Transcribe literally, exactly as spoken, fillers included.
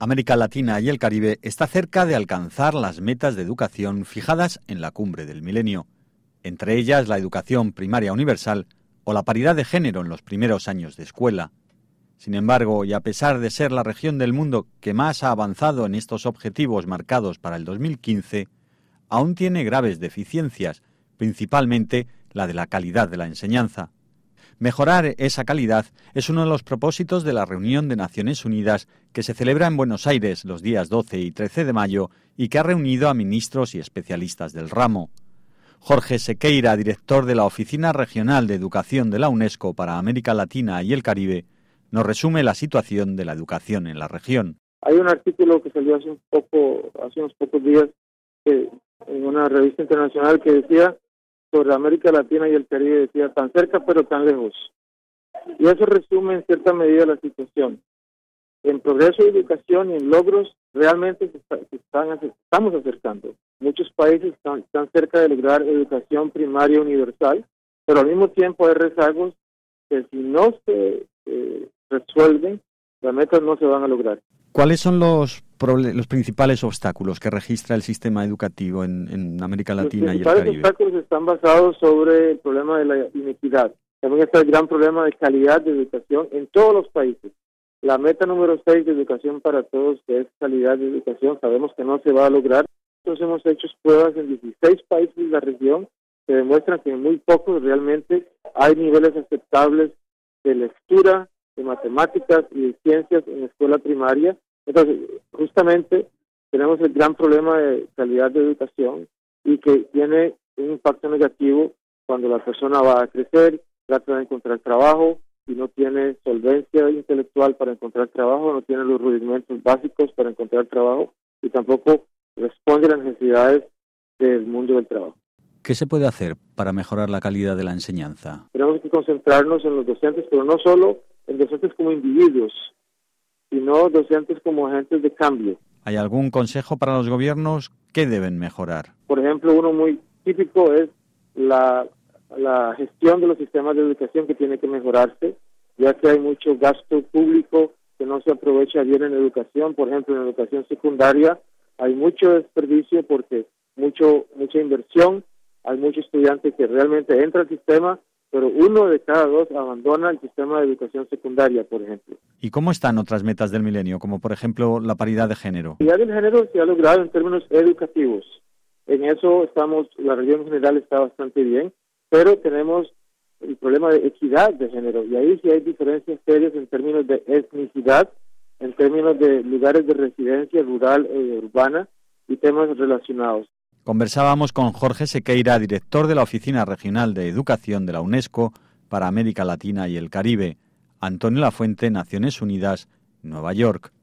América Latina y el Caribe está cerca de alcanzar las metas de educación fijadas en la cumbre del milenio, entre ellas la educación primaria universal o la paridad de género en los primeros años de escuela. Sin embargo, y a pesar de ser la región del mundo que más ha avanzado en estos objetivos marcados para el dos mil quince, aún tiene graves deficiencias, principalmente la de la calidad de la enseñanza. Mejorar esa calidad es uno de los propósitos de la reunión de Naciones Unidas que se celebra en Buenos Aires los días doce y trece de mayo y que ha reunido a ministros y especialistas del ramo. Jorge Sequeira, director de la Oficina Regional de Educación de la UNESCO para América Latina y el Caribe, nos resume la situación de la educación en la región. Hay un artículo que salió hace un poco, hace unos pocos días eh, en una revista internacional que decía sobre América Latina y el Caribe, decía tan cerca pero tan lejos. Y eso resume en cierta medida la situación. En progreso de educación y en logros realmente se, está, se están, estamos acercando. Muchos países están, están cerca de lograr educación primaria universal, pero al mismo tiempo hay rezagos que si no se eh, resuelven, las metas no se van a lograr. ¿Cuáles son los, los principales obstáculos que registra el sistema educativo en, en América Latina y el Caribe? Los principales obstáculos están basados sobre el problema de la inequidad. También está el gran problema de calidad de educación en todos los países. La meta número seis de educación para todos, que es calidad de educación, sabemos que no se va a lograr. Nosotros hemos hecho pruebas en dieciséis países de la región que demuestran que en muy pocos realmente hay niveles aceptables de lectura, de matemáticas y de ciencias en la escuela primaria. Entonces, justamente tenemos el gran problema de calidad de educación y que tiene un impacto negativo cuando la persona va a crecer, trata de encontrar trabajo y no tiene solvencia intelectual para encontrar trabajo, no tiene los rudimentos básicos para encontrar trabajo y tampoco responde a las necesidades del mundo del trabajo. ¿Qué se puede hacer para mejorar la calidad de la enseñanza? Tenemos que concentrarnos en los docentes, pero no solo en docentes como individuos, sino docentes como agentes de cambio. ¿Hay algún consejo para los gobiernos? ¿Qué deben mejorar? Por ejemplo, uno muy típico es la, la gestión de los sistemas de educación que tiene que mejorarse, ya que hay mucho gasto público que no se aprovecha bien en educación. Por ejemplo, en educación secundaria hay mucho desperdicio porque mucho mucha inversión, hay muchos estudiantes que realmente entran al sistema, pero uno de cada dos abandona el sistema de educación secundaria, por ejemplo. ¿Y cómo están otras metas del milenio, como por ejemplo la paridad de género? La paridad de género se ha logrado en términos educativos. En eso estamos, la región en general está bastante bien, pero tenemos el problema de equidad de género, y ahí sí hay diferencias serias en términos de etnicidad, en términos de lugares de residencia rural e urbana y temas relacionados. Conversábamos con Jorge Sequeira, director de la Oficina Regional de Educación de la UNESCO para América Latina y el Caribe. Antonio Lafuente, Naciones Unidas, Nueva York.